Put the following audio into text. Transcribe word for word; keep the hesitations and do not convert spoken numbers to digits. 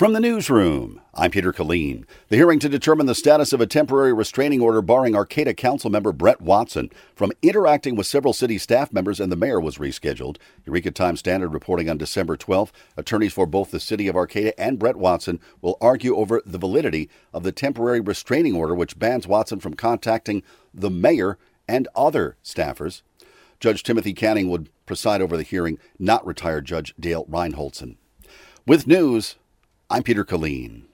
From the newsroom, I'm Peter Killeen. The hearing to determine the status of a temporary restraining order barring Arcata Councilmember Brett Watson from interacting with several city staff members and the mayor was rescheduled. Eureka Times Standard reporting on December twelfth, attorneys for both the city of Arcata and Brett Watson will argue over the validity of the temporary restraining order which bans Watson from contacting the mayor and other staffers. Judge Timothy Canning would preside over the hearing, not retired Judge Dale Reinholdson. With news, I'm Peter Killeen.